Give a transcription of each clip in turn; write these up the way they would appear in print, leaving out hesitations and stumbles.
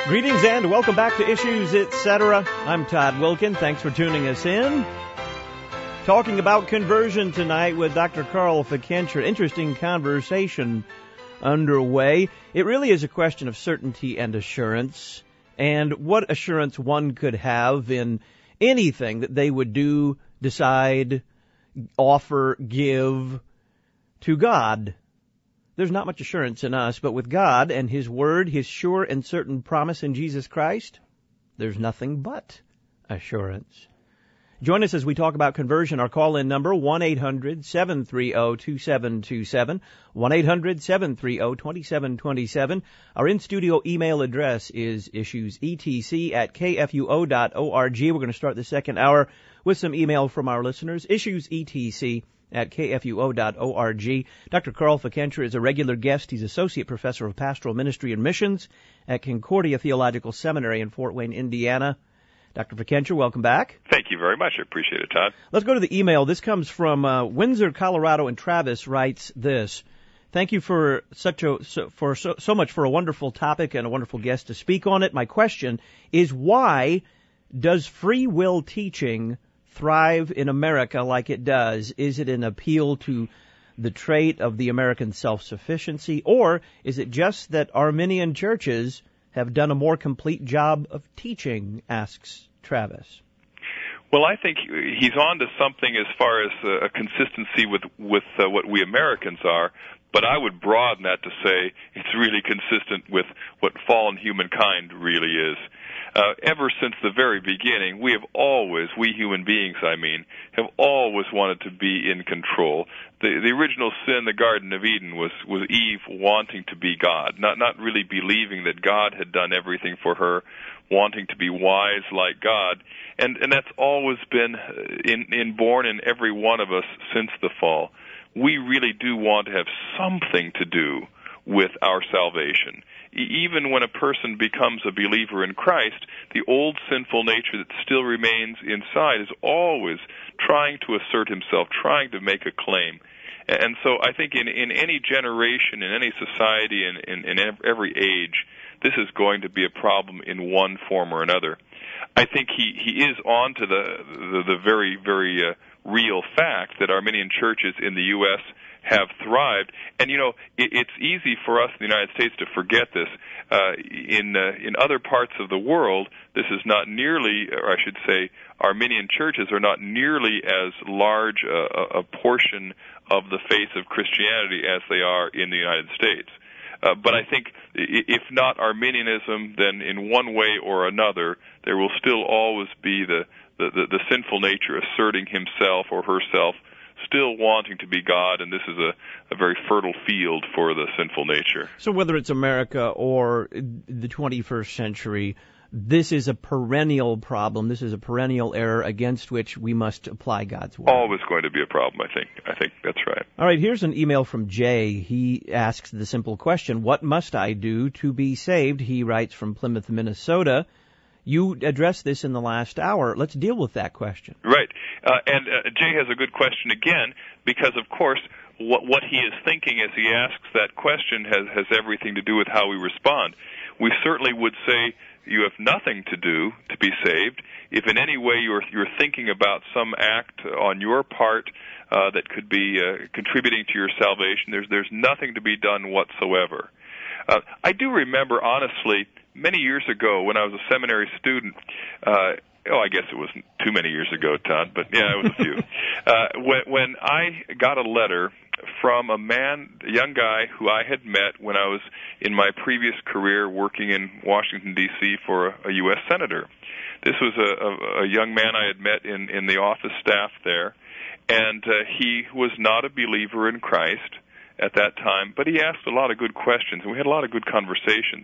Greetings and welcome back to Issues, Etc. I'm Todd Wilkin. Thanks for tuning us in. Talking about conversion tonight with Dr. Carl Fickenscher. Interesting conversation underway. It really is a question of certainty and assurance, and what assurance one could have in anything that they would do, decide, offer, give to God. There's not much assurance in us, but with God and His Word, His sure and certain promise in Jesus Christ, there's nothing but assurance. Join us as we talk about conversion. Our call-in number, 1-800-730-2727, 1-800-730-2727. Our in-studio email address is issuesetc@kfuo.org. We're going to start the second hour with some email from our listeners, issuesetc@kfuo.org. Dr. Carl Fickenscher is a regular guest. He's Associate Professor of Pastoral Ministry and Missions at Concordia Theological Seminary in Fort Wayne, Indiana. Dr. Fickenscher, welcome back. Thank you very much. I appreciate it, Todd. Let's go to the email. This comes from Windsor, Colorado, and Travis writes this. Thank you for so much for a wonderful topic and a wonderful guest to speak on it. My question is, why does free will teaching thrive in America like it does? Is it an appeal to the trait of the American self-sufficiency, or is it just that Arminian churches have done a more complete job of teaching, asks Travis. Well, I think he's on to something as far as a consistency with what we Americans are, but I would broaden that to say it's really consistent with what fallen humankind really is. Ever since the very beginning, we human beings, have always wanted to be in control. The original sin, the Garden of Eden, was Eve wanting to be God, not really believing that God had done everything for her, wanting to be wise like God. And that's always been inborn in every one of us since the fall. We really do want to have something to do with our salvation. Even when a person becomes a believer in Christ, the old sinful nature that still remains inside is always trying to assert himself, trying to make a claim. And so I think in any generation, in any society, in every age, this is going to be a problem in one form or another. I think he is on to the very, very real fact that Arminian churches in the U.S. have thrived. And, it's easy for us in the United States to forget this. In other parts of the world, this is not nearly, or I should say, Arminian churches are not nearly as large a portion of the face of Christianity as they are in the United States. But I think if not Arminianism, then in one way or another, there will still always be the sinful nature asserting himself or herself, still wanting to be God, and this is a very fertile field for the sinful nature. So whether it's America or the 21st century, this is a perennial problem. This is a perennial error against which we must apply God's word. Always going to be a problem, I think. I think that's right. All right, here's an email from Jay. He asks the simple question, what must I do to be saved? He writes from Plymouth, Minnesota. You addressed this in the last hour. Let's deal with that question. Right. And Jay has a good question again, because, of course, what he is thinking as he asks that question has everything to do with how we respond. We certainly would say you have nothing to do to be saved. If in any way you're thinking about some act on your part that could be contributing to your salvation, there's nothing to be done whatsoever. I do remember, honestly, many years ago when I was a seminary student, I guess it wasn't too many years ago, Todd, but yeah, it was a few. When I got a letter from a young guy who I had met when I was in my previous career working in Washington, D.C. for a U.S. Senator. This was a young man I had met in the office staff there, and he was not a believer in Christ at that time, but he asked a lot of good questions, and we had a lot of good conversations.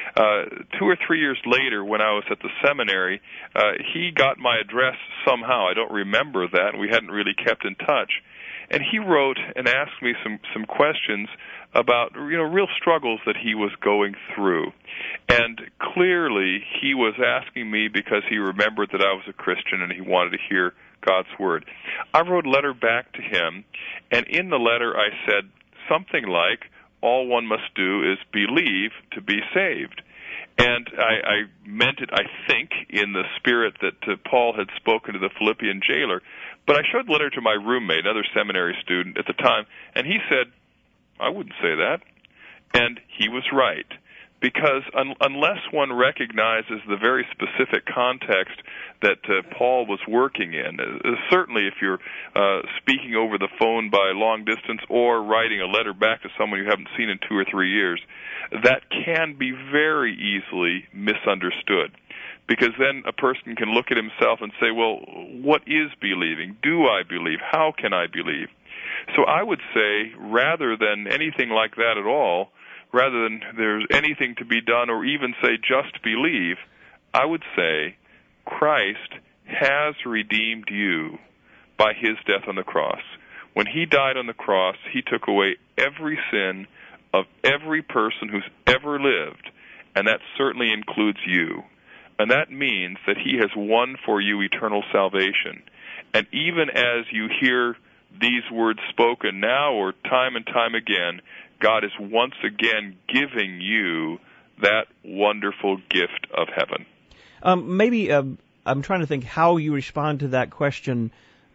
2 or 3 years later, when I was at the seminary, he got my address somehow. I don't remember that, and we hadn't really kept in touch. And he wrote and asked me some questions about real struggles that he was going through. And clearly, he was asking me because he remembered that I was a Christian and he wanted to hear God's Word. I wrote a letter back to him, and in the letter I said something like, all one must do is believe to be saved. And I meant it, I think, in the spirit that Paul had spoken to the Philippian jailer. But I showed the letter to my roommate, another seminary student at the time, and he said, I wouldn't say that. And he was right. Because unless one recognizes the very specific context that Paul was working in, certainly if you're speaking over the phone by long distance or writing a letter back to someone you haven't seen in 2 or 3 years, that can be very easily misunderstood. Because then a person can look at himself and say, well, what is believing? Do I believe? How can I believe? So I would say, rather than anything like that at all, rather than there's anything to be done or even say just believe, I would say Christ has redeemed you by his death on the cross. When he died on the cross, he took away every sin of every person who's ever lived, and that certainly includes you. And that means that he has won for you eternal salvation. And even as you hear these words spoken now or time and time again, God is once again giving you that wonderful gift of heaven. I'm trying to think how you respond to that question.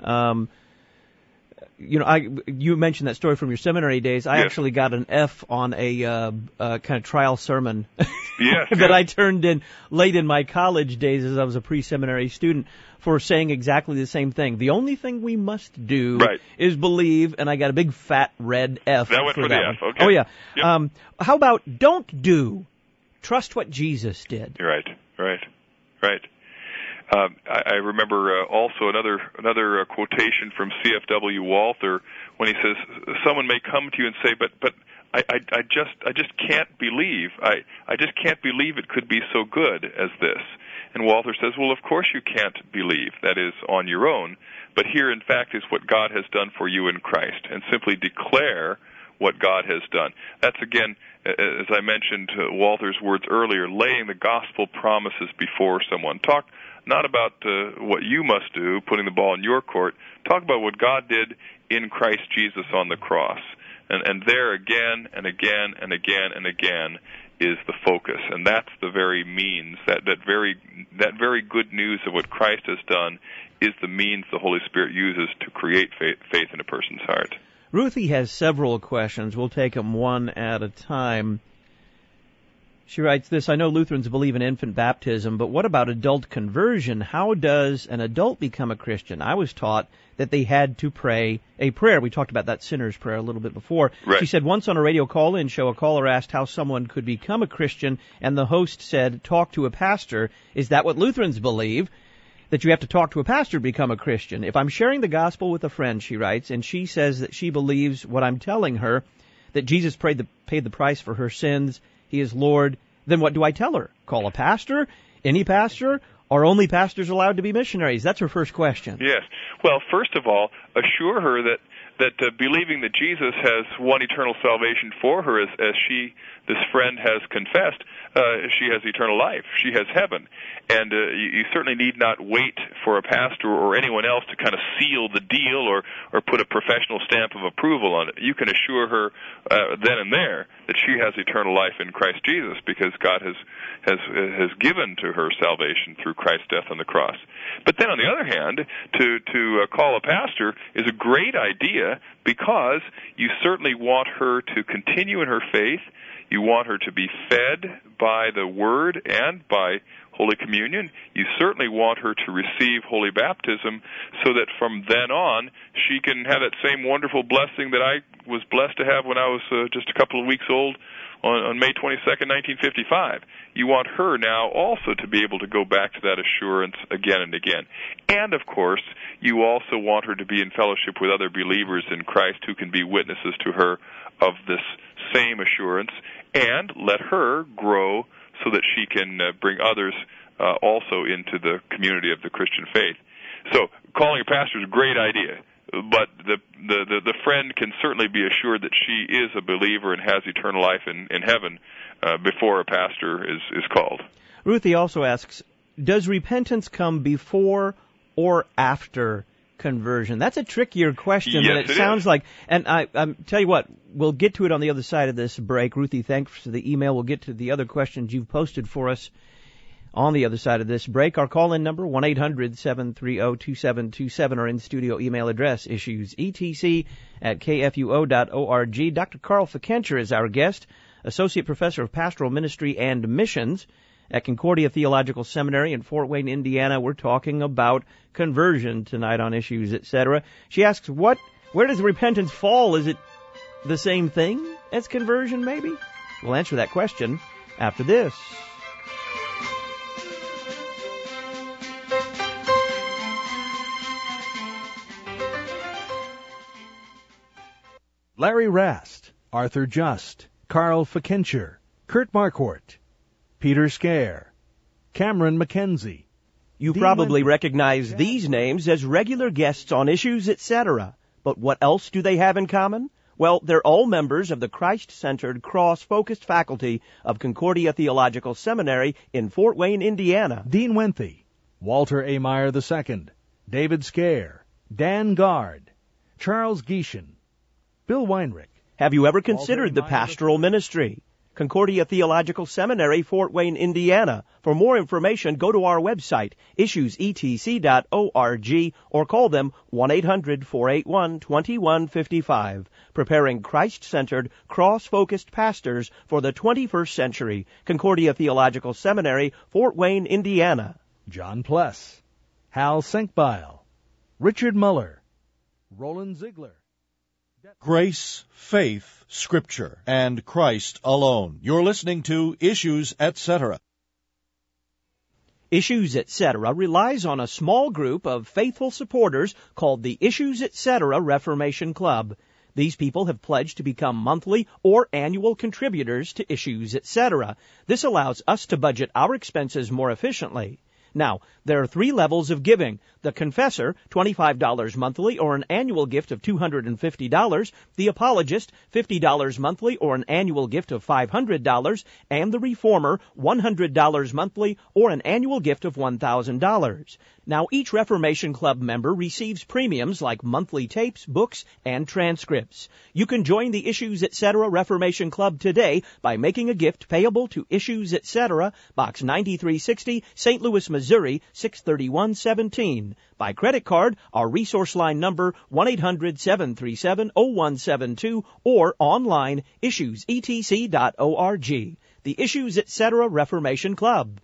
You mentioned that story from your seminary days. I actually got an F on a kind of trial sermon that I turned in late in my college days as I was a pre-seminary student for saying exactly the same thing. The only thing we must do is believe, and I got a big fat red F. That went for the F, okay. Oh, yeah. Yep. How about don't do? Trust what Jesus did. Right. I remember also another quotation from C.F.W. Walther when he says, "Someone may come to you and say, but I just can't believe. I just can't believe it could be so good as this." And Walther says, "Well, of course you can't believe. That is on your own. But here, in fact, is what God has done for you in Christ, and simply declare what God has done." That's again, as I mentioned Walther's words earlier, laying the gospel promises before someone. Talk not about what you must do, putting the ball in your court. Talk about what God did in Christ Jesus on the cross. And there again and again and again and again is the focus. And that's the very means, that very good news of what Christ has done is the means the Holy Spirit uses to create faith in a person's heart. Ruthie has several questions. We'll take them one at a time. She writes this: I know Lutherans believe in infant baptism, but what about adult conversion? How does an adult become a Christian? I was taught that they had to pray a prayer. We talked about that sinner's prayer a little bit before. Right. She said once on a radio call-in show, a caller asked how someone could become a Christian, and the host said, talk to a pastor. Is that what Lutherans believe? That you have to talk to a pastor to become a Christian? If I'm sharing the gospel with a friend, she writes, and she says that she believes what I'm telling her, that Jesus paid the price for her sins, he is Lord, then what do I tell her? Call a pastor? Any pastor? Are only pastors allowed to be missionaries? That's her first question. Yes. Well, first of all, assure her that believing that Jesus has won eternal salvation for her, as this friend has confessed, she has eternal life. She has heaven. And you certainly need not wait for a pastor or anyone else to kind of seal the deal or put a professional stamp of approval on it. You can assure her then and there that she has eternal life in Christ Jesus, because God has given to her salvation through Christ's death on the cross. But then on the other hand, to call a pastor is a great idea, because you certainly want her to continue in her faith. You want her to be fed by the Word and by Holy Communion. You certainly want her to receive Holy Baptism, so that from then on she can have that same wonderful blessing that I was blessed to have when I was just a couple of weeks old on May 22nd, 1955. You want her now also to be able to go back to that assurance again and again. And, of course, you also want her to be in fellowship with other believers in Christ who can be witnesses to her of this same assurance, and let her grow so that she can bring others also into the community of the Christian faith. So calling a pastor is a great idea, but the friend can certainly be assured that she is a believer and has eternal life in heaven before a pastor is called. Ruthie also asks, does repentance come before or after conversion? That's a trickier question Yes, than it it sounds is. like. And I tell you what, we'll get to it on the other side of this break. Ruthie, thanks for the email. We'll get to the other questions you've posted for us on the other side of this break. Our call-in number, 1-800-730-2727. Our in-studio email address, issuesetc@kfuo.org. Dr. Carl Fickenscher is our guest, Associate Professor of Pastoral Ministry and Missions at Concordia Theological Seminary in Fort Wayne, Indiana. We're talking about conversion tonight on Issues, Etc. She asks, where does repentance fall? Is it the same thing as conversion, maybe? We'll answer that question after this. Larry Rast, Arthur Just, Carl Fickenscher, Kurt Marquardt, Peter Scare, Cameron McKenzie. You probably recognize these names as regular guests on Issues, Etc. But what else do they have in common? Well, they're all members of the Christ-centered, cross-focused faculty of Concordia Theological Seminary in Fort Wayne, Indiana. Dean Wenthy, Walter A. Meyer II, David Scare, Dan Gard, Charles Gieshin, Bill Weinrich. Have you ever considered the pastoral ministry? Concordia Theological Seminary, Fort Wayne, Indiana. For more information, go to our website, issuesetc.org, or call them 1-800-481-2155. Preparing Christ-centered, cross-focused pastors for the 21st century. Concordia Theological Seminary, Fort Wayne, Indiana. John Pless, Hal Senkbeil, Richard Muller, Roland Ziegler. Grace, faith, Scripture, and Christ alone. You're listening to Issues, Etc. Issues, Etc. relies on a small group of faithful supporters called the Issues, Etc. Reformation Club. These people have pledged to become monthly or annual contributors to Issues, Etc. This allows us to budget our expenses more efficiently. Now, there are 3 levels of giving. The Confessor, $25 monthly or an annual gift of $250. The Apologist, $50 monthly or an annual gift of $500. And the Reformer, $100 monthly or an annual gift of $1,000. Now, each Reformation Club member receives premiums like monthly tapes, books, and transcripts. You can join the Issues, Etc. Reformation Club today by making a gift payable to Issues, Etc., Box 9360, St. Louis, Missouri, 63117. By credit card, our resource line number, 1-800-737-0172, or online, issuesetc.org. The Issues, Etc. Reformation Club.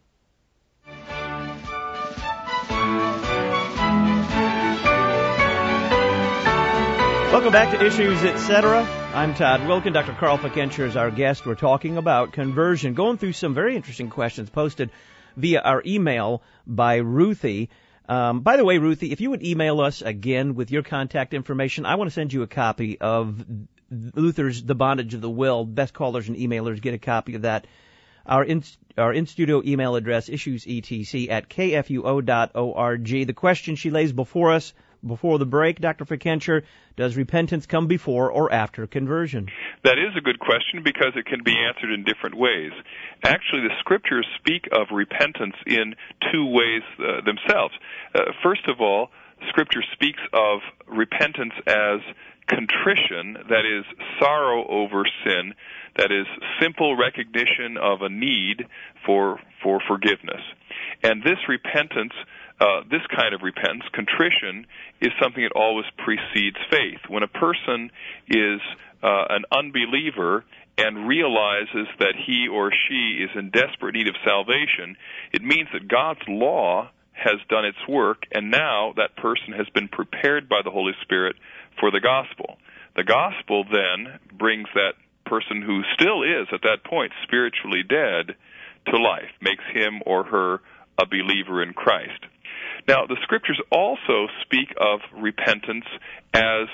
Welcome back to Issues, Etc. I'm Todd Wilkin. Dr. Carl Fickenscher is our guest. We're talking about conversion, going through some very interesting questions posted via our email by Ruthie. By the way, Ruthie, if you would email us again with your contact information, I want to send you a copy of Luther's The Bondage of the Will. Best callers and emailers get a copy of that. Our in-studio email address, issuesetc@kfuo.org. The question she lays before us before the break, Dr. Fickenscher, does repentance come before or after conversion? That is a good question because it can be answered in different ways. Actually, the Scriptures speak of repentance in 2 ways themselves. First of all, Scripture speaks of repentance as contrition, that is, sorrow over sin, that is, simple recognition of a need for forgiveness. And this repentance, this kind of repentance, contrition, is something that always precedes faith. When a person is an unbeliever and realizes that he or she is in desperate need of salvation, it means that God's law has done its work, and now that person has been prepared by the Holy Spirit for the gospel. The gospel then brings that person who still is, at that point, spiritually dead to life, makes him or her a believer in Christ. Now, the Scriptures also speak of repentance as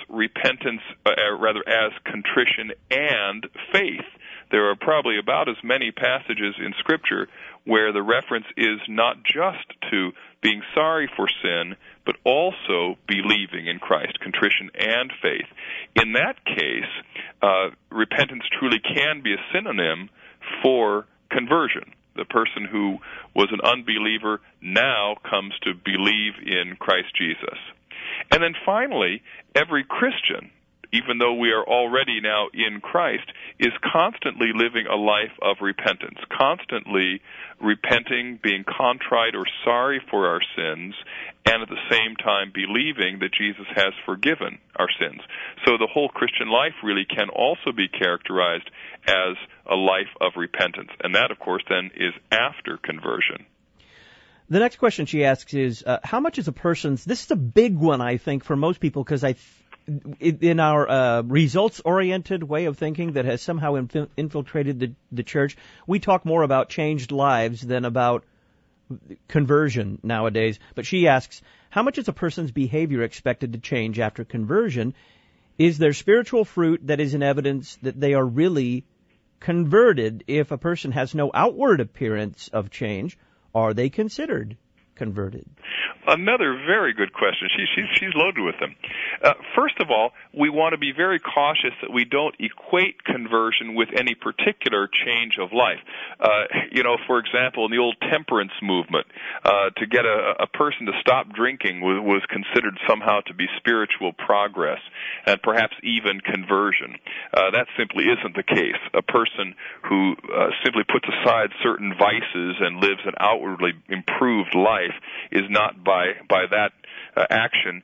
contrition and faith. There are probably about as many passages in Scripture where the reference is not just to being sorry for sin, but also believing in Christ, contrition and faith. In that case, repentance truly can be a synonym for conversion. The person who was an unbeliever now comes to believe in Christ Jesus. And then finally, every Christian, even though we are already now in Christ, is constantly living a life of repentance, constantly repenting, being contrite or sorry for our sins, and at the same time believing that Jesus has forgiven our sins. So the whole Christian life really can also be characterized as a life of repentance. And that, of course, then is after conversion. The next question she asks is, how much is a person's, this is a big one, I think, for most people, because in our results-oriented way of thinking that has somehow infiltrated the church, we talk more about changed lives than about conversion nowadays. But she asks, how much is a person's behavior expected to change after conversion? Is there spiritual fruit that is in evidence that they are really converted? If a person has no outward appearance of change, are they considered converted? Another very good question. She's loaded with them. First of all, we want to be very cautious that we don't equate conversion with any particular change of life. For example, in the old temperance movement, to get a person to stop drinking was considered somehow to be spiritual progress and perhaps even conversion. That simply isn't the case. A person who simply puts aside certain vices and lives an outwardly improved life is not by that action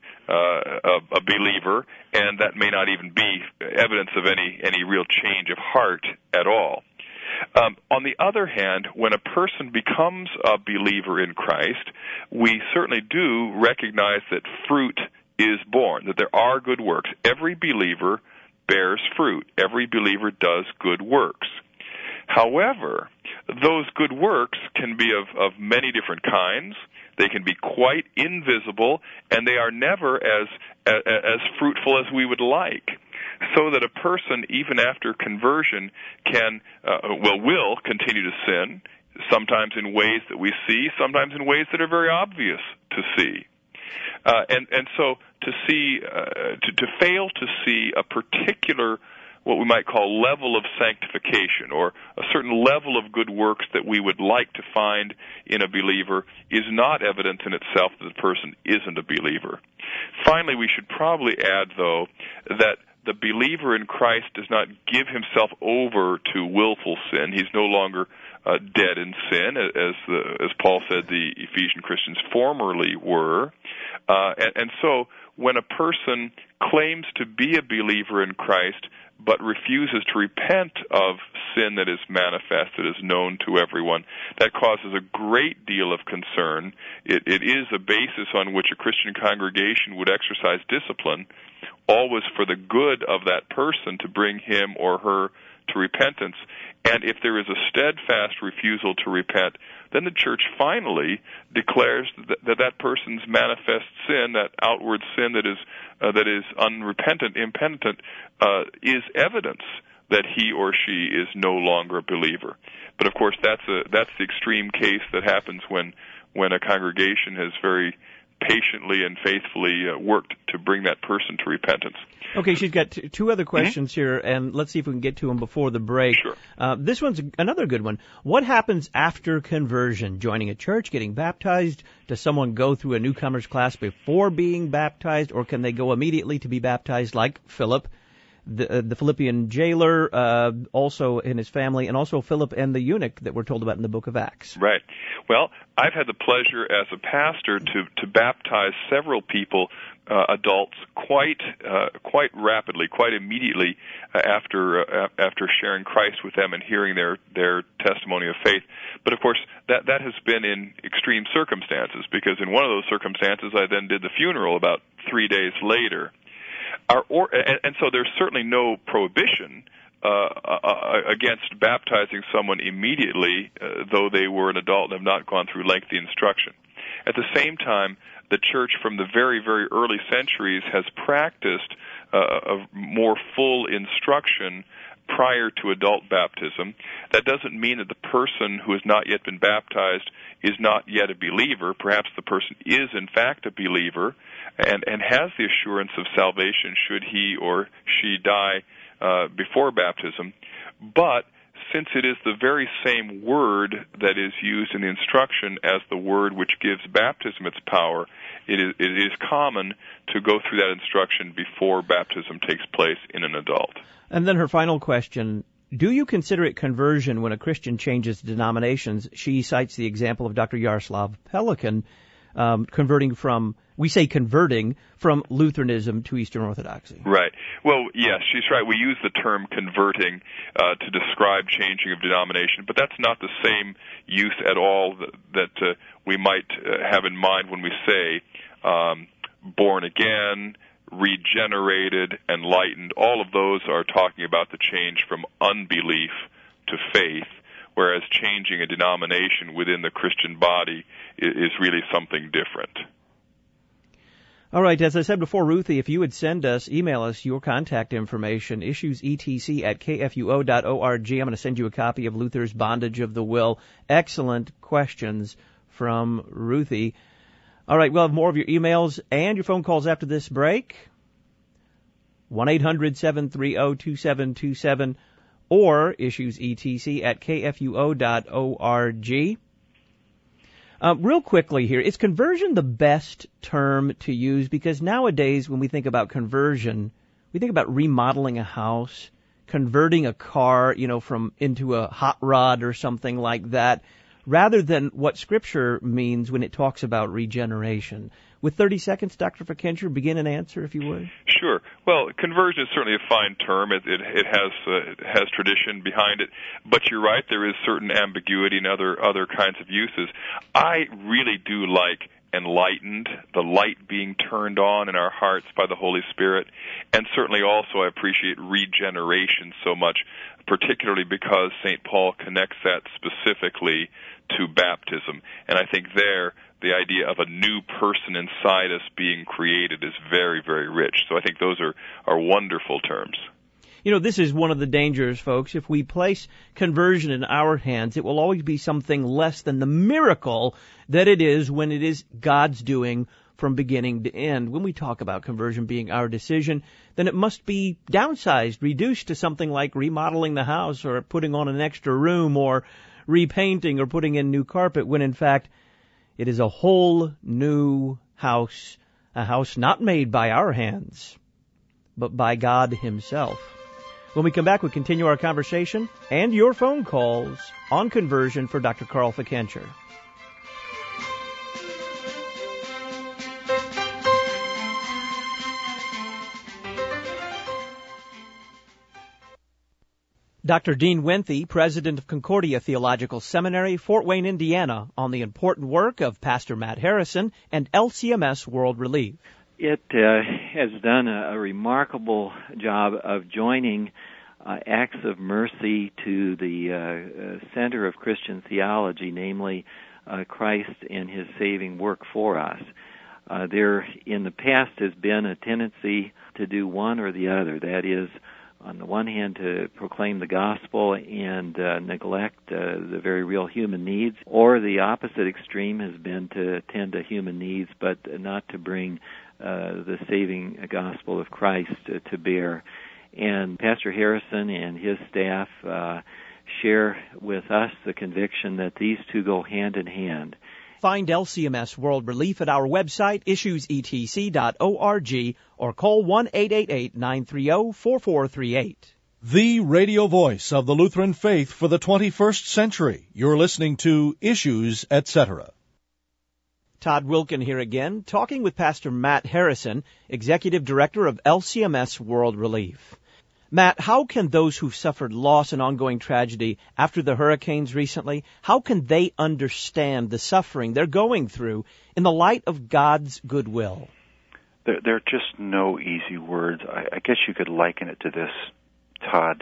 a believer, and that may not even be evidence of any real change of heart at all. On the other hand, when a person becomes a believer in Christ, we certainly do recognize that fruit is born, that there are good works. Every believer bears fruit. Every believer does good works. However, those good works can be of many different kinds. They can be quite invisible, and they are never as fruitful as we would like. So that a person, even after conversion, will continue to sin, sometimes in ways that we see, sometimes in ways that are very obvious to see. And so to fail to see a particular, what we might call level of sanctification, or a certain level of good works that we would like to find in a believer, is not evidence in itself that the person isn't a believer. Finally, we should probably add, though, that the believer in Christ does not give himself over to willful sin. He's no longer dead in sin, as Paul said the Ephesian Christians formerly were. And so when a person claims to be a believer in Christ but refuses to repent of sin that is manifest, that is known to everyone, that causes a great deal of concern. It is a basis on which a Christian congregation would exercise discipline, always for the good of that person, to bring him or her to repentance. And if there is a steadfast refusal to repent, then the church finally declares that person's manifest sin, that outward sin that is unrepentant, impenitent, is evidence that he or she is no longer a believer. But of course, that's the extreme case that happens when a congregation has very patiently and faithfully worked to bring that person to repentance. Okay, she's got two other questions here, and let's see if we can get to them before the break. Sure. This one's another good one. What happens after conversion? Joining a church, getting baptized? Does someone go through a newcomer's class before being baptized, or can they go immediately to be baptized like Philip, the Philippian jailer, also in his family, and also Philip and the eunuch that we're told about in the book of Acts? Right. Well, I've had the pleasure as a pastor to baptize several people, adults, quite rapidly, quite immediately after sharing Christ with them and hearing their testimony of faith. But of course, that has been in extreme circumstances, because in one of those circumstances, I then did the funeral about 3 days later. And so there's certainly no prohibition against baptizing someone immediately, though they were an adult and have not gone through lengthy instruction. At the same time, the church from the very, very early centuries has practiced a more full instruction prior to adult baptism. That doesn't mean that the person who has not yet been baptized is not yet a believer. Perhaps the person is, in fact, a believer and has the assurance of salvation should he or she die before baptism. But since it is the very same word that is used in the instruction as the word which gives baptism its power, it is common to go through that instruction before baptism takes place in an adult. And then her final question, do you consider it conversion when a Christian changes denominations? She cites the example of Dr. Yaroslav Pelikan, converting from Lutheranism to Eastern Orthodoxy. Right. Well, yes, she's right. We use the term converting to describe changing of denomination, but that's not the same use at all that we might have in mind when we say born again, regenerated, enlightened. All of those are talking about the change from unbelief to faith, whereas changing a denomination within the Christian body is really something different. All right, as I said before, Ruthie, if you would email us your contact information, issuesetc@kfuo.org. I'm going to send you a copy of Luther's Bondage of the Will. Excellent questions from Ruthie. All right, we'll have more of your emails and your phone calls after this break. 1-800-730-2727 or issuesetc@kfuo.org. Real quickly here, is conversion the best term to use? Because nowadays when we think about conversion, we think about remodeling a house, converting a car, into a hot rod or something like that, rather than what Scripture means when it talks about regeneration. With 30 seconds, Dr. Fikentra, begin an answer, if you would. Sure. Well, conversion is certainly a fine term. It has tradition behind it, but you're right. There is certain ambiguity in other kinds of uses. I really do like enlightened, the light being turned on in our hearts by the Holy Spirit, and certainly also I appreciate regeneration so much, particularly because St. Paul connects that specifically to baptism. And I think there, the idea of a new person inside us being created is very, very rich. So I think those are wonderful terms. This is one of the dangers, folks. If we place conversion in our hands, it will always be something less than the miracle that it is when it is God's doing from beginning to end. When we talk about conversion being our decision, then it must be downsized, reduced to something like remodeling the house or putting on an extra room or repainting or putting in new carpet, when in fact it is a whole new house, a house not made by our hands, but by God Himself. When we come back, we'll continue our conversation and your phone calls on conversion for Dr. Carl Fikentra. Dr. Dean Winthy, president of Concordia Theological Seminary, Fort Wayne, Indiana, on the important work of Pastor Matt Harrison and LCMS World Relief. It has done a remarkable job of joining acts of mercy to the center of Christian theology, namely Christ and His saving work for us. There, in the past, has been a tendency to do one or the other. That is, on the one hand, to proclaim the gospel and neglect the very real human needs, or the opposite extreme has been to tend to human needs but not to bring the saving gospel of Christ to bear. And Pastor Harrison and his staff share with us the conviction that these two go hand in hand. Find LCMS World Relief at our website, issuesetc.org, or call 1-888-930-4438. The radio voice of the Lutheran faith for the 21st century. You're listening to Issues, Etc. Todd Wilkin here again, talking with Pastor Matt Harrison, Executive Director of LCMS World Relief. Matt, how can those who've suffered loss and ongoing tragedy after the hurricanes recently, how can they understand the suffering they're going through in the light of God's goodwill? There are just no easy words. I guess you could liken it to this, Todd.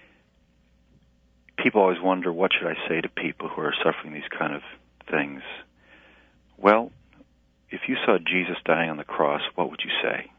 People always wonder, what should I say to people who are suffering these kind of things? Well, if you saw Jesus dying on the cross, what would you say?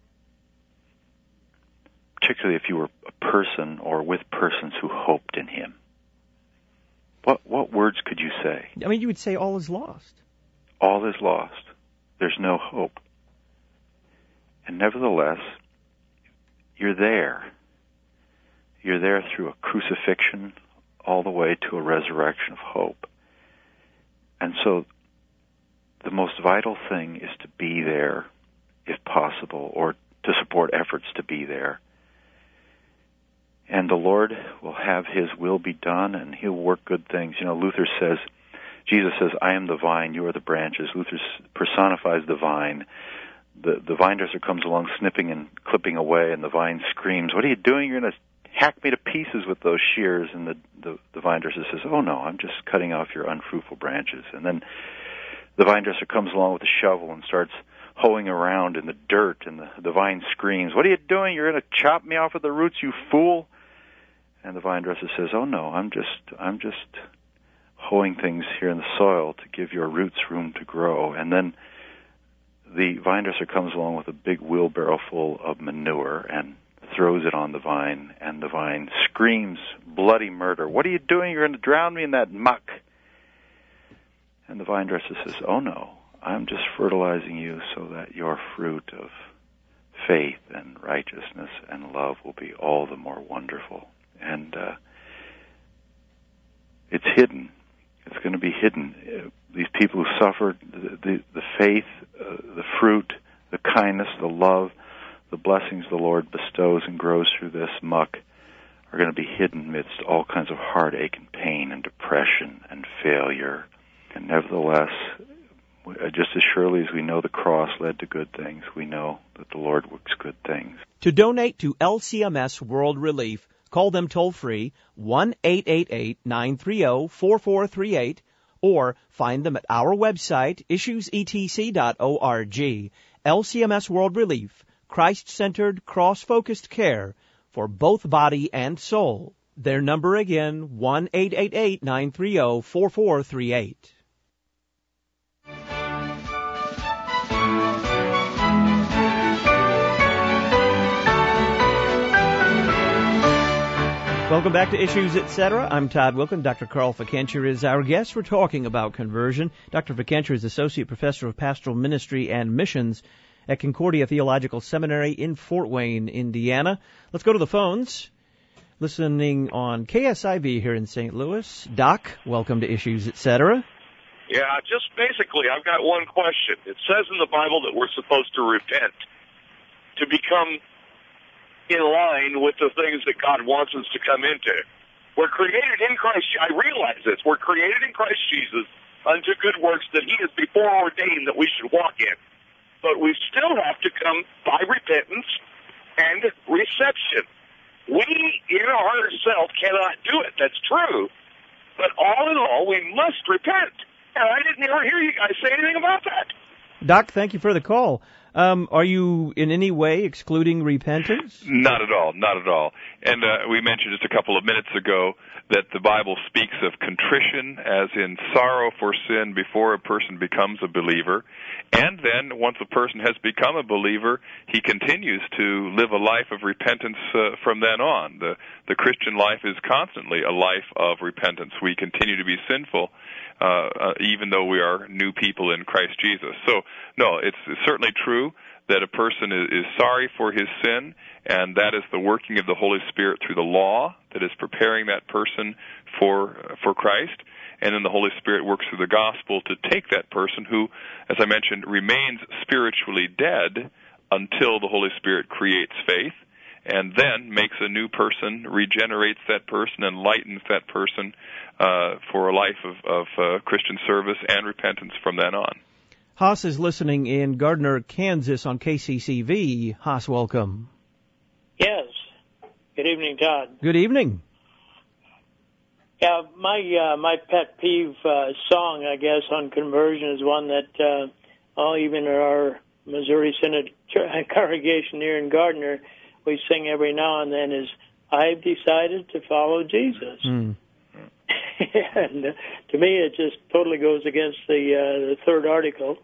Particularly if you were a person or with persons who hoped in Him. What words could you say? I mean, you would say all is lost. All is lost. There's no hope. And nevertheless, you're there. You're there through a crucifixion all the way to a resurrection of hope. And so the most vital thing is to be there, if possible, or to support efforts to be there. And the Lord will have His will be done, and He'll work good things. Luther says, Jesus says, I am the vine, you are the branches. Luther personifies the vine. The vine dresser comes along snipping and clipping away, and the vine screams, what are you doing? You're going to hack me to pieces with those shears. And the vine dresser says, oh no, I'm just cutting off your unfruitful branches. And then the vine dresser comes along with a shovel and starts hoeing around in the dirt, and the vine screams, what are you doing? You're going to chop me off at the roots, you fool. And the vine dresser says, oh no, I'm just hoeing things here in the soil to give your roots room to grow. And then the vine dresser comes along with a big wheelbarrow full of manure and throws it on the vine, and the vine screams bloody murder. What are you doing? You're going to drown me in that muck. And the vine dresser says, oh no, I'm just fertilizing you so that your fruit of faith and righteousness and love will be all the more wonderful. And it's hidden. It's going to be hidden. These people who suffered, the faith, the fruit, the kindness, the love, the blessings the Lord bestows and grows through this muck are going to be hidden amidst all kinds of heartache and pain and depression and failure. And nevertheless, just as surely as we know the cross led to good things, we know that the Lord works good things. To donate to LCMS World Relief, call them toll-free, 1-888-930-4438, or find them at our website, issuesetc.org. LCMS World Relief, Christ-centered, cross-focused care for both body and soul. Their number again, 1-888-930-4438. Welcome back to Issues, Etc. I'm Todd Wilken. Dr. Carl Fikencher is our guest. We're talking about conversion. Dr. Fikencher is Associate Professor of Pastoral Ministry and Missions at Concordia Theological Seminary in Fort Wayne, Indiana. Let's go to the phones. Listening on KSIV here in St. Louis. Doc, welcome to Issues, Etc. Yeah, just basically, I've got one question. It says in the Bible that we're supposed to repent, to become in line with the things that God wants us to come into. We're created in Christ. I realize this. We're created in Christ Jesus unto good works that He has before ordained that we should walk in. But we still have to come by repentance and reception. We, in our self, cannot do it. That's true. But all in all, we must repent. And I didn't ever hear you guys say anything about that. Doc, thank you for the call. Are you in any way excluding repentance? Not at all, not at all. And we mentioned just a couple of minutes ago that the Bible speaks of contrition as in sorrow for sin before a person becomes a believer. And then once a person has become a believer, he continues to live a life of repentance from then on. The Christian life is constantly a life of repentance. We continue to be sinful even though we are new people in Christ Jesus. So, no, it's certainly true that a person is sorry for his sin, and that is the working of the Holy Spirit through the law that is preparing that person for Christ. And then the Holy Spirit works through the gospel to take that person who, as I mentioned, remains spiritually dead until the Holy Spirit creates faith, and then makes a new person, regenerates that person, enlightens that person for a life of Christian service and repentance from then on. Haas is listening in Gardner, Kansas on KCCV. Haas, welcome. Yes. Good evening, Todd. Good evening. Yeah, my pet peeve song, I guess, on conversion is one that even at our Missouri Synod congregation here in Gardner, we sing every now and then is, I've decided to follow Jesus. And to me, it just totally goes against the third article.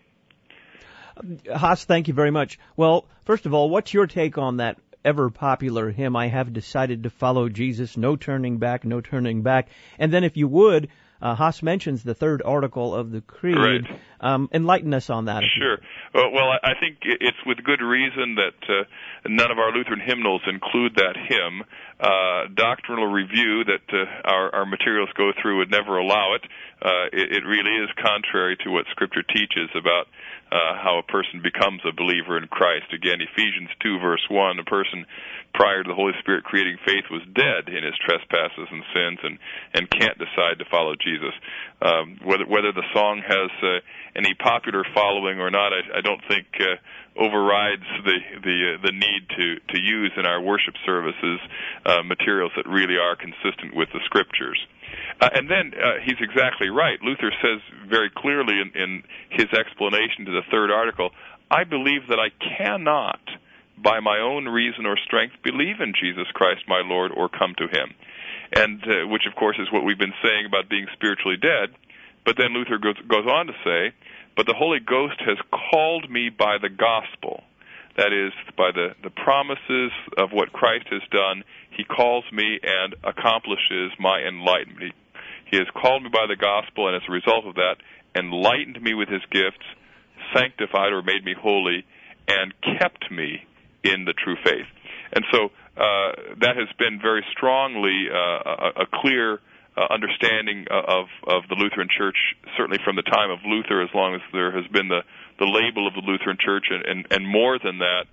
Haas, thank you very much. Well, first of all, what's your take on that ever-popular hymn, I have decided to follow Jesus, no turning back, no turning back? And then if you would, Haas mentions the third article of the Creed. Right. Enlighten us on that. Sure. Well, I think it's with good reason that none of our Lutheran hymnals include that hymn. doctrinal review that our materials go through would never allow it. It really is contrary to what Scripture teaches about how a person becomes a believer in Christ. Again, Ephesians 2, verse 1, a person prior to the Holy Spirit creating faith was dead in his trespasses and sins and can't decide to follow Jesus. Whether the song has any popular following or not, I don't think overrides the need to use in our worship services materials that really are consistent with the Scriptures. And then he's exactly right. Luther says very clearly in his explanation to the third article, I believe that I cannot, by my own reason or strength, believe in Jesus Christ my Lord or come to him. And which, of course, is what we've been saying about being spiritually dead. But then Luther goes on to say, but the Holy Ghost has called me by the gospel. That is, by the promises of what Christ has done, he calls me and accomplishes my enlightenment. He has called me by the gospel, and as a result of that, enlightened me with his gifts, sanctified or made me holy, and kept me in the true faith. And so that has been very strongly a clear understanding of the Lutheran Church, certainly from the time of Luther, as long as there has been the label of the Lutheran Church, and more than that,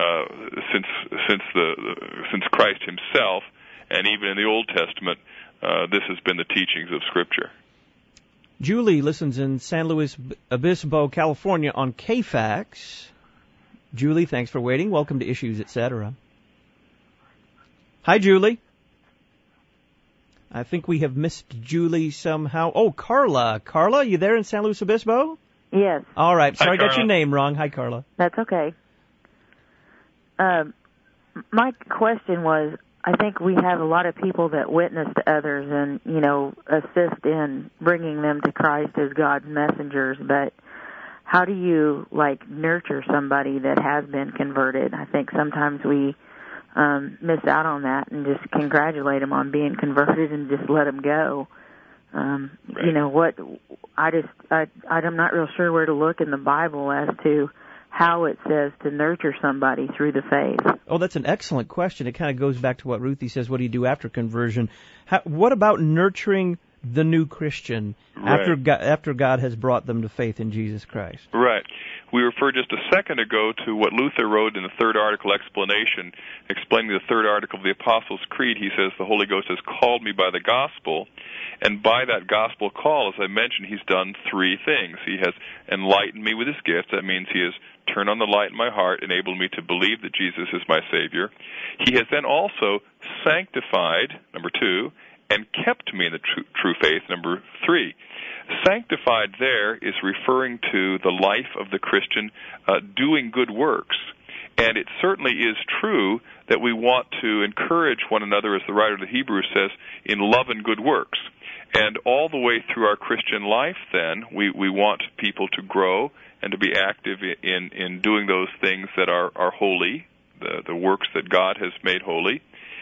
since Christ himself, and even in the Old Testament, this has been the teachings of Scripture. Julie listens in San Luis Obispo, California on KFAX. Julie, thanks for waiting. Welcome to Issues, Etc. Hi, Julie. I think we have missed Julie somehow. Oh, Carla. Carla, you there in San Luis Obispo? Yes. All right. Sorry, Hi, I got your name wrong. Hi, Carla. That's okay. My question was, I think we have a lot of people that witness to others and, assist in bringing them to Christ as God's messengers, but how do you, nurture somebody that has been converted? I think sometimes we miss out on that and just congratulate them on being converted and just let them go. Right. I'm not real sure where to look in the Bible as to how it says to nurture somebody through the faith. Oh, that's an excellent question. It kind of goes back to what Ruthie says, what do you do after conversion? What about nurturing the new Christian after God has brought them to faith in Jesus Christ? Right. We referred just a second ago to what Luther wrote in the third article explanation, explaining the third article of the Apostles' Creed. He says, the Holy Ghost has called me by the gospel, and by that gospel call, as I mentioned, he's done three things. He has enlightened me with his gifts. That means he has turned on the light in my heart, enabled me to believe that Jesus is my Savior. He has then also sanctified, number two, and kept me in the true faith, number three. Sanctified there is referring to the life of the Christian doing good works. And it certainly is true that we want to encourage one another, as the writer of the Hebrews says, in love and good works. And all the way through our Christian life, then, we want people to grow and to be active in doing those things that are holy, the works that God has made holy.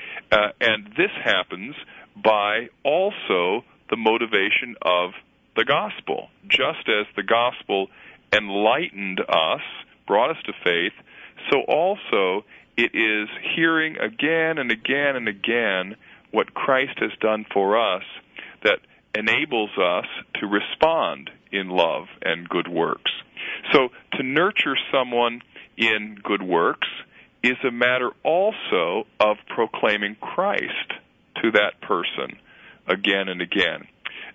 And this happens by also the motivation of the gospel. Just as the gospel enlightened us, brought us to faith, so also it is hearing again and again and again what Christ has done for us that enables us to respond in love and good works. So to nurture someone in good works is a matter also of proclaiming Christ to that person again and again.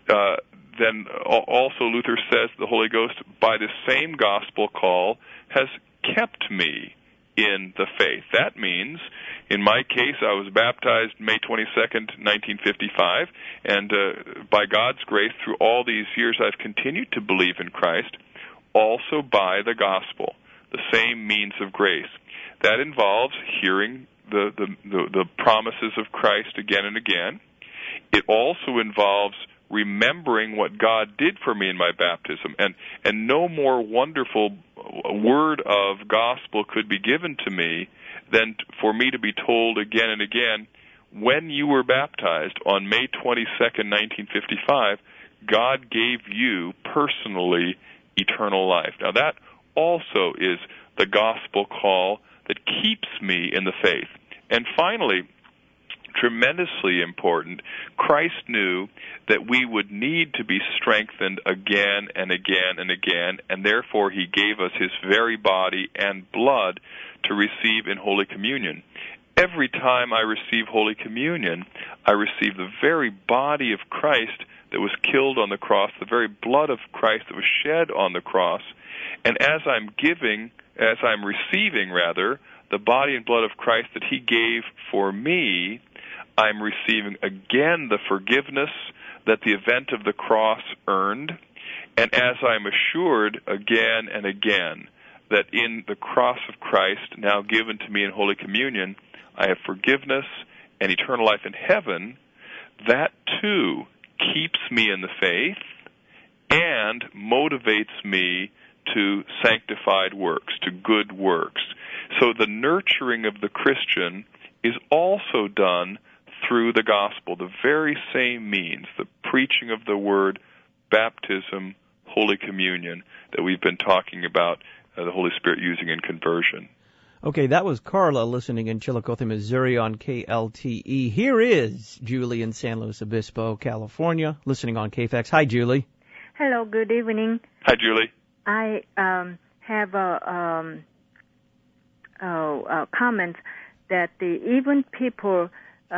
Then also Luther says the Holy Ghost, by the same gospel call, has kept me in the faith. That means, in my case, I was baptized May 22nd, 1955, and by God's grace, through all these years, I've continued to believe in Christ, also by the gospel, the same means of grace. That involves hearing the promises of Christ again and again. It also involves remembering what God did for me in my baptism, and no more wonderful word of gospel could be given to me than for me to be told again and again, when you were baptized on May 22nd, 1955, God gave you personally eternal life. Now that also is the gospel call that keeps me in the faith. And finally, tremendously important. Christ knew that we would need to be strengthened again and again and again, and therefore he gave us his very body and blood to receive in Holy Communion. Every time I receive Holy Communion, I receive the very body of Christ that was killed on the cross, the very blood of Christ that was shed on the cross. And as I'm receiving the body and blood of Christ that he gave for me, I'm receiving again the forgiveness that the event of the cross earned. And as I'm assured again and again that in the cross of Christ, now given to me in Holy Communion, I have forgiveness and eternal life in heaven, that too keeps me in the faith and motivates me to sanctified works, to good works. So the nurturing of the Christian is also done through the gospel, the very same means, the preaching of the word, baptism, Holy Communion, that we've been talking about, the Holy Spirit using in conversion. Okay, that was Carla listening in Chillicothe, Missouri on KLTE. Here is Julie in San Luis Obispo, California, listening on KFAX. Hi, Julie. Hello, good evening. Hi, Julie. I have a comment that even people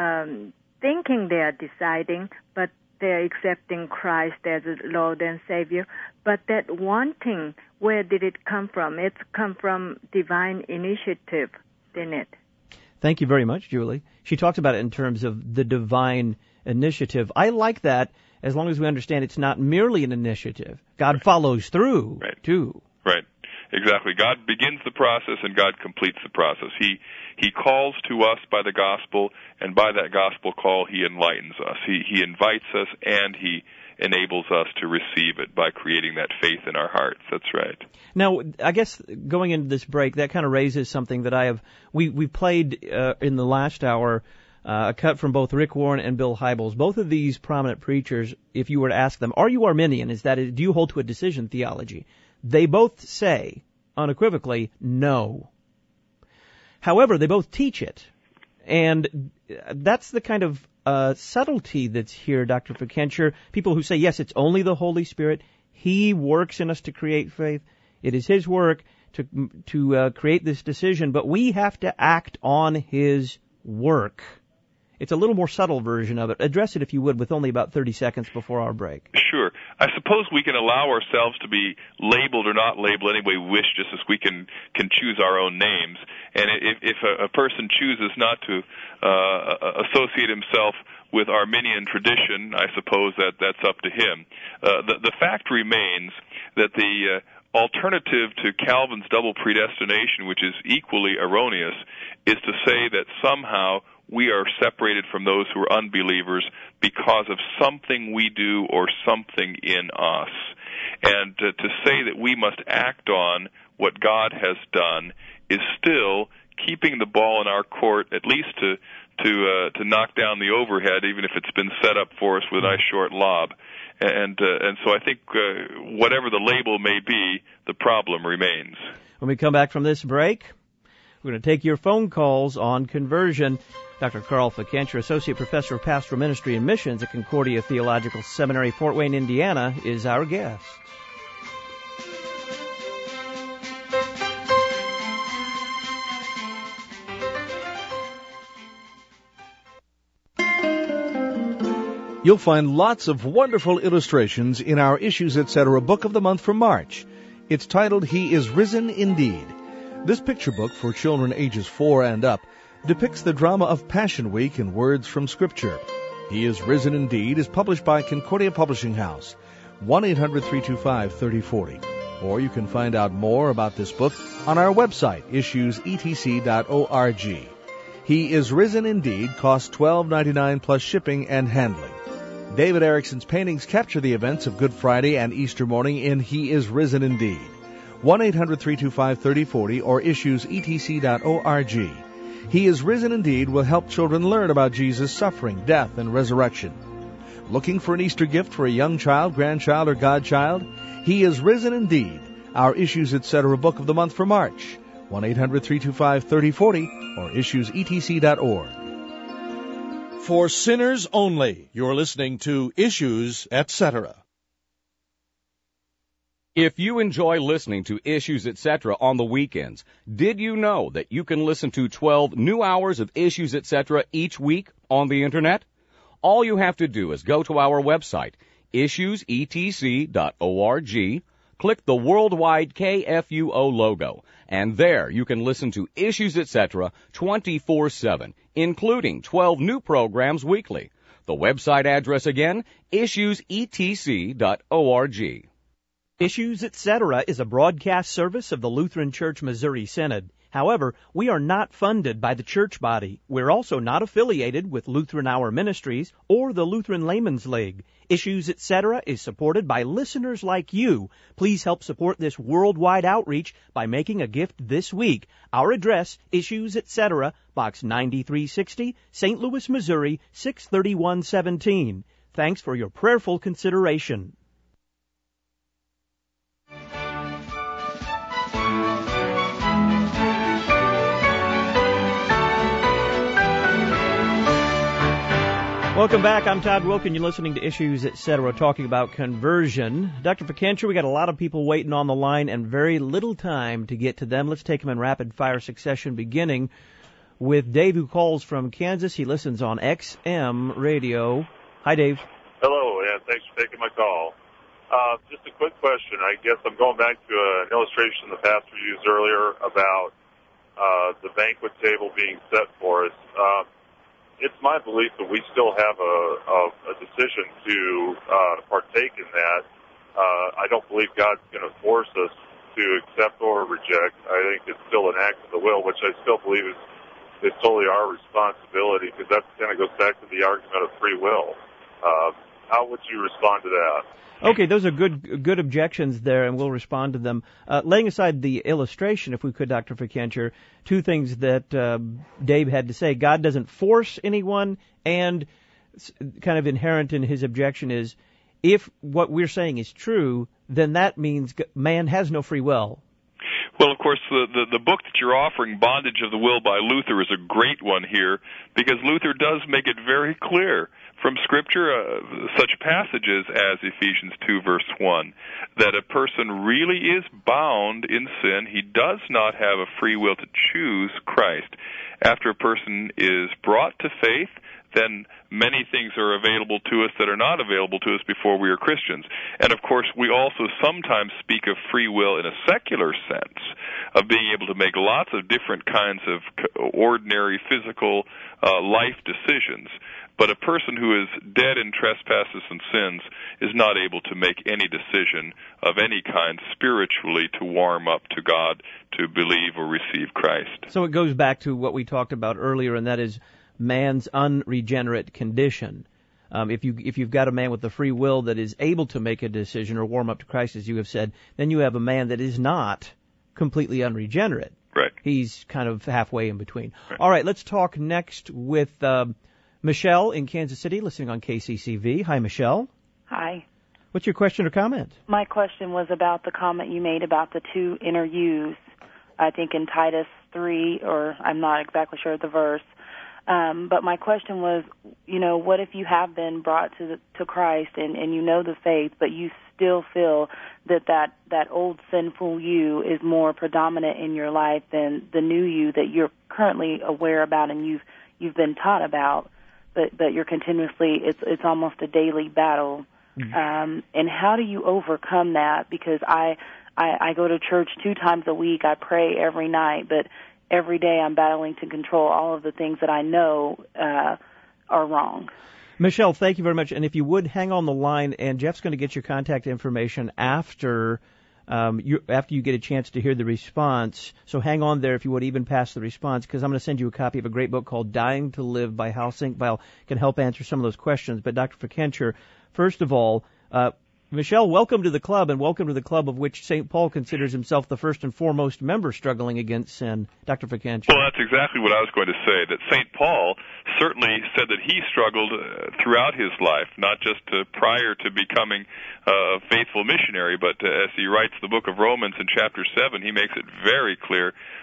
thinking they are deciding, but they're accepting Christ as Lord and Savior, but that wanting, where did it come from? It's come from divine initiative, didn't it? Thank you very much, Julie. She talked about it in terms of the divine initiative. I like that as long as we understand it's not merely an initiative. God follows through, too. Right. Exactly. God begins the process and God completes the process. He calls to us by the gospel, and by that gospel call, he enlightens us. He invites us, and he enables us to receive it by creating that faith in our hearts. That's right. Now, I guess going into this break, that kind of raises something that we played in the last hour, a cut from both Rick Warren and Bill Hybels. Both of these prominent preachers, if you were to ask them, are you Arminian? Do you hold to a decision theology? They both say, unequivocally, no. However, they both teach it. And that's the kind of subtlety that's here, Dr. Fikentscher. People who say, yes, it's only the Holy Spirit. He works in us to create faith. It is his work to create this decision, but we have to act on his work. It's a little more subtle version of it. Address it, if you would, with only about 30 seconds before our break. Sure. I suppose we can allow ourselves to be labeled or not labeled any way we wish, just as we can choose our own names. And if a person chooses not to associate himself with Arminian tradition, I suppose that's up to him. The fact remains that the alternative to Calvin's double predestination, which is equally erroneous, is to say that somehow we are separated from those who are unbelievers because of something we do or something in us. And to say that we must act on what God has done is still keeping the ball in our court, at least to knock down the overhead, even if it's been set up for us with a nice short lob. And so I think whatever the label may be, the problem remains. When we come back from this break, we're going to take your phone calls on conversion. Dr. Carl Fikentscher, Associate Professor of Pastoral Ministry and Missions at Concordia Theological Seminary, Fort Wayne, Indiana, is our guest. You'll find lots of wonderful illustrations in our Issues Etc. book of the month for March. It's titled, He is Risen Indeed. This picture book for children ages 4 and up depicts the drama of Passion Week in words from Scripture. He is Risen Indeed is published by Concordia Publishing House, 1-800-325-3040. Or you can find out more about this book on our website, issuesetc.org. He is Risen Indeed costs $12.99 plus shipping and handling. David Erickson's paintings capture the events of Good Friday and Easter morning in He is Risen Indeed. 1-800-325-3040 or issuesetc.org. He is Risen Indeed will help children learn about Jesus' suffering, death, and resurrection. Looking for an Easter gift for a young child, grandchild, or godchild? He is Risen Indeed, our Issues Etc. book of the month for March. 1-800-325-3040 or issuesetc.org. for sinners only. You're listening to Issues, Etc. If you enjoy listening to Issues, Etc. on the weekends, did you know that you can listen to 12 new hours of Issues, Etc. each week on the Internet? All you have to do is go to our website, issuesetc.org, click the worldwide KFUO logo, and there you can listen to Issues, Etc. 24/7, including 12 new programs weekly. The website address again, issuesetc.org. Issues, Etc. is a broadcast service of the Lutheran Church Missouri Synod. However, we are not funded by the church body. We're also not affiliated with Lutheran Hour Ministries or the Lutheran Layman's League. Issues, Etc. is supported by listeners like you. Please help support this worldwide outreach by making a gift this week. Our address, Issues, Etc., Box 9360, St. Louis, Missouri, 63117. Thanks for your prayerful consideration. Welcome back. I'm Todd Wilkin. You're listening to Issues, Etc., talking about conversion. Dr. Fikentra, we got a lot of people waiting on the line and very little time to get to them. Let's take them in rapid-fire succession, beginning with Dave, who calls from Kansas. He listens on XM Radio. Hi, Dave. Hello, and thanks for taking my call. Just a quick question. I guess I'm going back to an illustration the pastor used earlier about the banquet table being set for us. It's my belief that we still have a decision to partake in that. I don't believe God's going to force us to accept or reject. I think it's still an act of the will, which I still believe is totally our responsibility, because that kind of goes back to the argument of free will. How would you respond to that? Okay, those are good objections there, and we'll respond to them. Laying aside the illustration, if we could, Dr. Fikentra, two things that Dave had to say. God doesn't force anyone, and kind of inherent in his objection is, if what we're saying is true, then that means man has no free will. Well, of course, the book that you're offering, Bondage of the Will by Luther, is a great one here, because Luther does make it very clear from Scripture, such passages as Ephesians 2, verse 1, that a person really is bound in sin. He does not have a free will to choose Christ. After a person is brought to faith, then many things are available to us that are not available to us before we are Christians. And of course, we also sometimes speak of free will in a secular sense, of being able to make lots of different kinds of ordinary physical life decisions. But a person who is dead in trespasses and sins is not able to make any decision of any kind spiritually to warm up to God, to believe or receive Christ. So it goes back to what we talked about earlier, and that is man's unregenerate condition. If you've got a man with the free will that is able to make a decision or warm up to Christ, as you have said, then you have a man that is not completely unregenerate. Right. He's kind of halfway in between. Right. All right, let's talk next with Michelle in Kansas City, listening on KCCV. Hi, Michelle. Hi. What's your question or comment? My question was about the comment you made about the two inner yous, I think in Titus 3, or I'm not exactly sure of the verse. But my question was, what if you have been brought to Christ and you know the faith, but you still feel that old sinful you is more predominant in your life than the new you that you're currently aware about and you've been taught about, but you're continuously, it's almost a daily battle. Mm-hmm. And how do you overcome that? Because I go to church 2 times a week. I pray every night, but every day I'm battling to control all of the things that I know are wrong. Michelle, thank you very much. And if you would, hang on the line, and Jeff's going to get your contact information after you get a chance to hear the response. So hang on there if you would, even past the response, because I'm going to send you a copy of a great book called Dying to Live by Hal Sinkvile. Can help answer some of those questions. But Dr. Fikentra, first of all, Michelle, welcome to the club, and welcome to the club of which St. Paul considers himself the first and foremost member struggling against sin. Dr. Fikentra. Well, that's exactly what I was going to say, that St. Paul certainly said that he struggled throughout his life, not just prior to becoming a faithful missionary, but as he writes the book of Romans in chapter 7, he makes it very clear that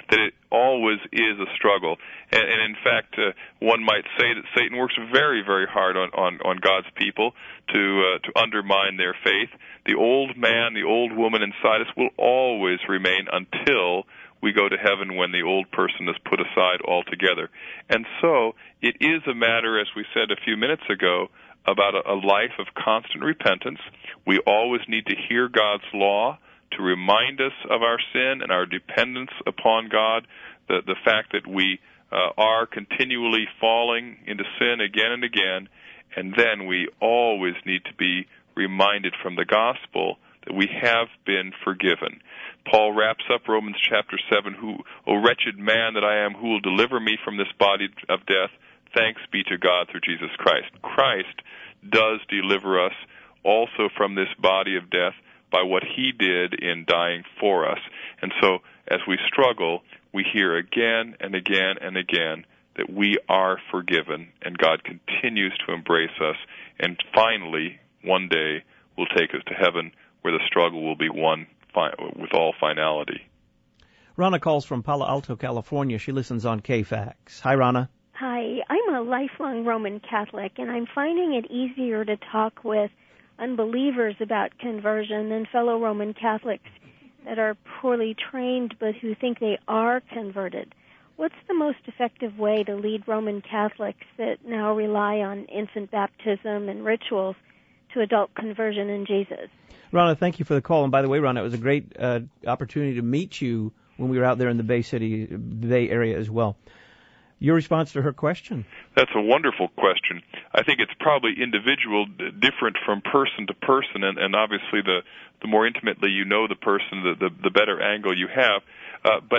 always is a struggle. And in fact, one might say that Satan works very, very hard on God's people to undermine their faith. The old man, the old woman inside us will always remain until we go to heaven, when the old person is put aside altogether. And so it is a matter, as we said a few minutes ago, about a life of constant repentance. We always need to hear God's law to remind us of our sin and our dependence upon God, the fact that we are continually falling into sin again and again, and then we always need to be reminded from the gospel that we have been forgiven. Paul wraps up Romans chapter 7, O wretched man that I am, who will deliver me from this body of death? Thanks be to God through Jesus Christ. Christ does deliver us also from this body of death by what he did in dying for us. And so as we struggle, we hear again and again and again that we are forgiven, and God continues to embrace us, and finally, one day, will take us to heaven, where the struggle will be won with all finality. Rana calls from Palo Alto, California. She listens on KFAX. Hi, Rana. Hi. I'm a lifelong Roman Catholic, and I'm finding it easier to talk with unbelievers about conversion than fellow Roman Catholics that are poorly trained but who think they are converted. What's the most effective way to lead Roman Catholics that now rely on infant baptism and rituals to adult conversion in Jesus? Rana, thank you for the call. And by the way, Rana, it was a great opportunity to meet you when we were out there in the Bay Area as well. Your response to her question? That's a wonderful question. I think it's probably individual, different from person to person, and obviously the more intimately you know the person, the better angle you have. But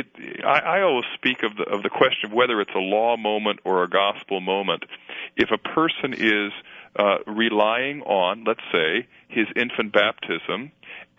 I always speak of the question of whether it's a law moment or a gospel moment. If a person is relying on, let's say, his infant baptism,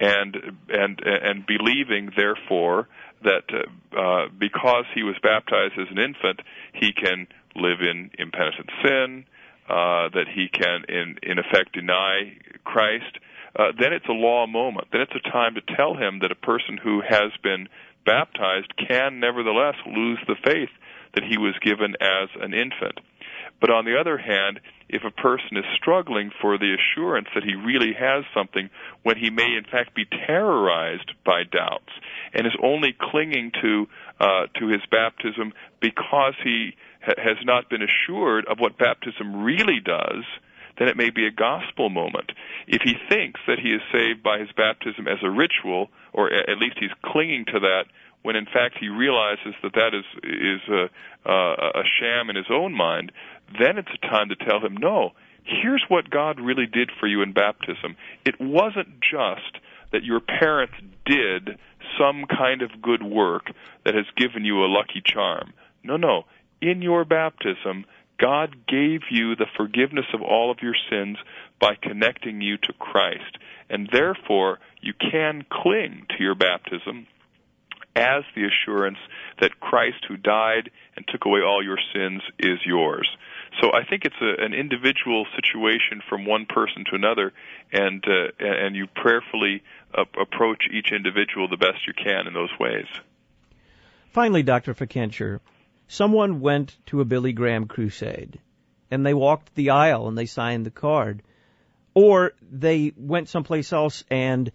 and believing, therefore, that because he was baptized as an infant, he can live in impenitent sin, that he can, in effect, deny Christ, then it's a law moment. Then it's a time to tell him that a person who has been baptized can nevertheless lose the faith that he was given as an infant. But on the other hand, if a person is struggling for the assurance that he really has something, when he may in fact be terrorized by doubts, and is only clinging to his baptism because he has not been assured of what baptism really does, then it may be a gospel moment. If he thinks that he is saved by his baptism as a ritual, or at least he's clinging to that, when in fact he realizes that is a sham in his own mind, then it's a time to tell him, no, here's what God really did for you in baptism. It wasn't just that your parents did some kind of good work that has given you a lucky charm. No. In your baptism, God gave you the forgiveness of all of your sins by connecting you to Christ. And therefore, you can cling to your baptism as the assurance that Christ, who died and took away all your sins, is yours. So I think it's an individual situation from one person to another, and you prayerfully approach each individual the best you can in those ways. Finally, Dr. Fikentscher, someone went to a Billy Graham crusade, and they walked the aisle and they signed the card, or they went someplace else and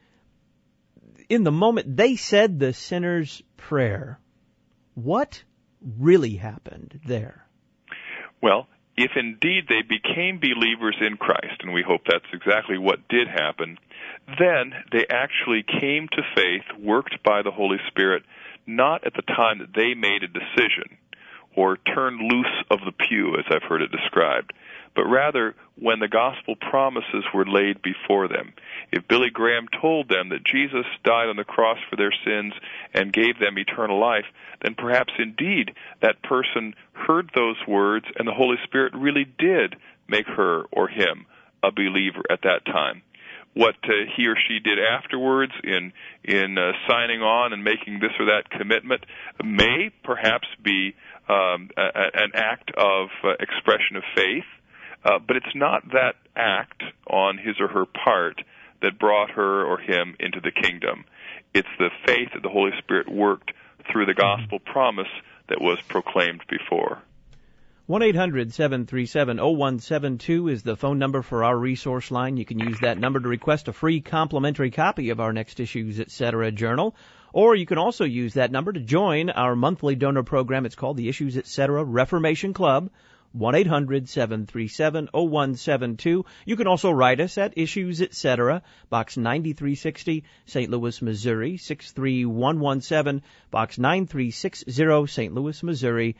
in the moment they said the sinner's prayer. What really happened there? Well, if indeed they became believers in Christ, and we hope that's exactly what did happen, then they actually came to faith, worked by the Holy Spirit, not at the time that they made a decision or turned loose of the pew, as I've heard it described, but rather when the gospel promises were laid before them. If Billy Graham told them that Jesus died on the cross for their sins and gave them eternal life, then perhaps indeed that person heard those words and the Holy Spirit really did make her or him a believer at that time. What he or she did afterwards in signing on and making this or that commitment may perhaps be an act of expression of faith, but it's not that act on his or her part that brought her or him into the kingdom. It's the faith that the Holy Spirit worked through the gospel promise that was proclaimed before. 1-800-737-0172 is the phone number for our resource line. You can use that number to request a free complimentary copy of our Next Issues, Etc. journal. Or you can also use that number to join our monthly donor program. It's called the Issues, Etc. Reformation Club. 1-800-737-0172. You can also write us at Issues, Etc., Box 9360, St. Louis, Missouri, 63117, Box 9360, St. Louis, Missouri,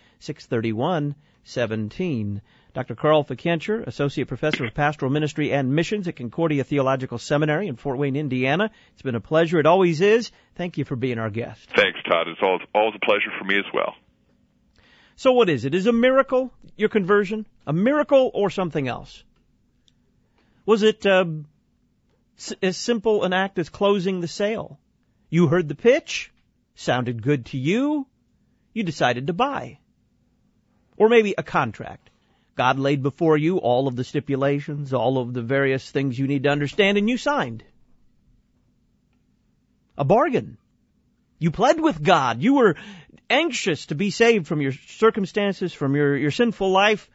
63117. Dr. Carl Fikencher, Associate Professor of Pastoral Ministry and Missions at Concordia Theological Seminary in Fort Wayne, Indiana. It's been a pleasure. It always is. Thank you for being our guest. Thanks, Todd. It's always a pleasure for me as well. So what is it? Is a miracle your conversion? A miracle or something else? Was it as simple an act as closing the sale? You heard the pitch, sounded good to you, you decided to buy. Or maybe a contract. God laid before you all of the stipulations, all of the various things you need to understand, and you signed. A bargain. You pled with God. You were anxious to be saved from your circumstances, from your sinful life.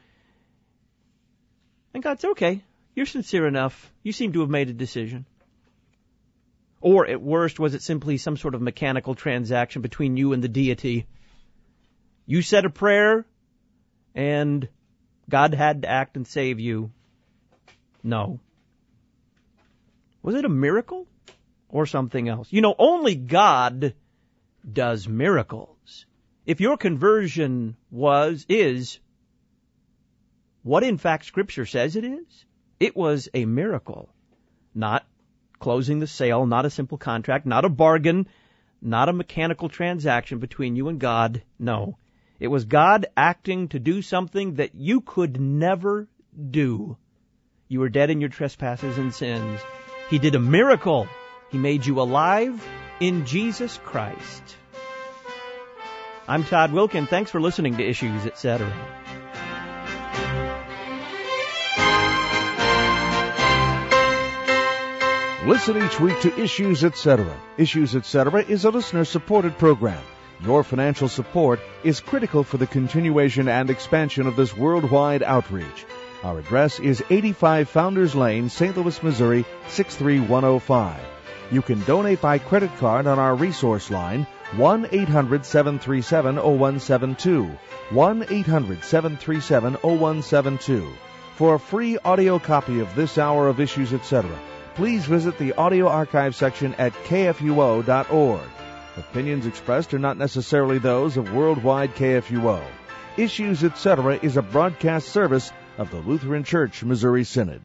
And God said, okay, you're sincere enough. You seem to have made a decision. Or at worst, was it simply some sort of mechanical transaction between you and the deity? You said a prayer, and God had to act and save you. No. Was it a miracle or something else? You know, only God does miracles. If your conversion is what in fact Scripture says it is, it was a miracle. Not closing the sale, not a simple contract, not a bargain, not a mechanical transaction between you and God. No. It was God acting to do something that you could never do. You were dead in your trespasses and sins. He did a miracle. He made you alive in Jesus Christ. I'm Todd Wilkin. Thanks for listening to Issues, Etc. Listen each week to Issues, Etc. Issues, Etc. is a listener-supported program. Your financial support is critical for the continuation and expansion of this worldwide outreach. Our address is 85 Founders Lane, St. Louis, Missouri, 63105. You can donate by credit card on our resource line, 1-800-737-0172, 1-800-737-0172. For a free audio copy of this hour of Issues, Etc., please visit the audio archive section at kfuo.org. Opinions expressed are not necessarily those of Worldwide KFUO. Issues, Etc. is a broadcast service of the Lutheran Church Missouri Synod.